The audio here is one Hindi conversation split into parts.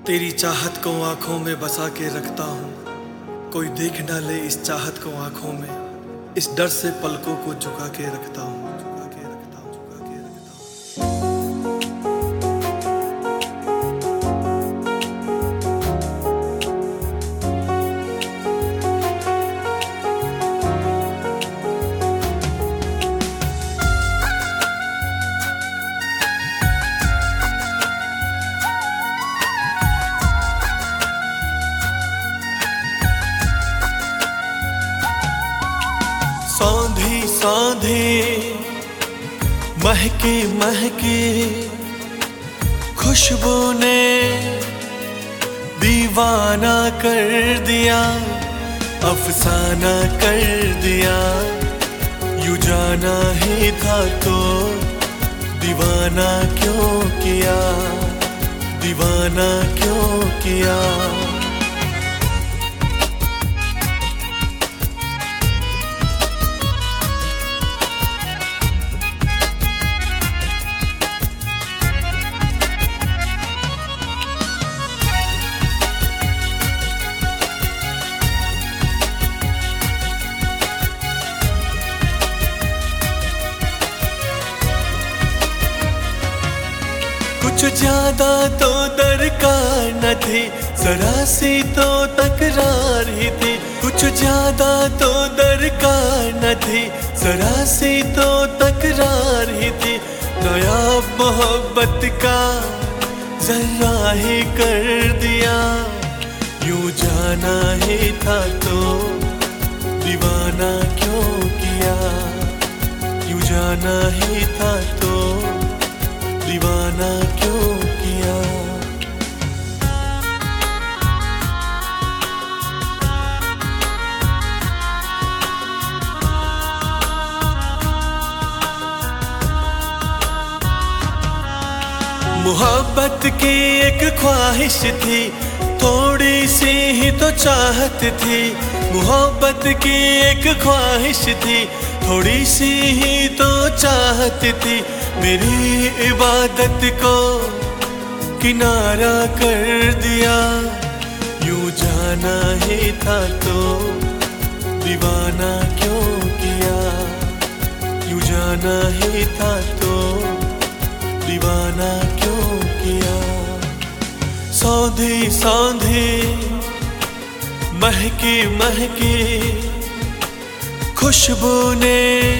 तेरी चाहत को आंखों में बसा के रखता हूँ, कोई देख ना ले इस चाहत को आंखों में, इस डर से पलकों को झुका के रखता हूँ, झुका के रखता हूँ, झुका के रखता सौंधी सौंधी महके महके खुशबू ने दीवाना कर दिया, अफसाना कर दिया। यूं जाना ही था तो दीवाना क्यों किया, दीवाना क्यों किया। कुछ ज्यादा तो दरकार न थी, जरा सी तो तकरार ही थी। कुछ ज्यादा तो दरकार न थी, जरा सी तो तकरार ही थी। नया मोहब्बत का जरा ही कर दिया, यूं जाना ही था तो दीवाना क्यों किया, यूं जाना ही था तो दीवाना क्यों किया। मोहब्बत की एक ख्वाहिश थी, थोड़ी सी ही तो चाहत थी। मोहब्बत की एक ख्वाहिश थी, थोड़ी सी ही तो चाहत थी। मेरी इबादत को किनारा कर दिया, यूं जाना ही था तो दीवाना क्यों किया, यूं जाना ही था तो दीवाना क्यों किया। सौंधी सौंधी महकी महकी खुशबू ने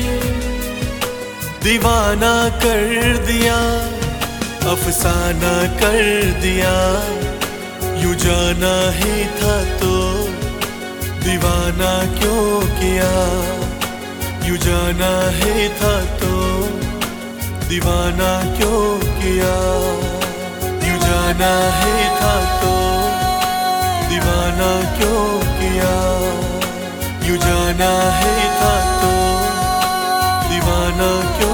दीवाना कर दिया, अफसाना कर दिया। यूं जाना ही था तो दीवाना क्यों किया, यूं जाना ही था तो दीवाना क्यों किया, यूं जाना ही था तो दीवाना क्यों किया, यूं जाना ही था तो दीवाना क्यों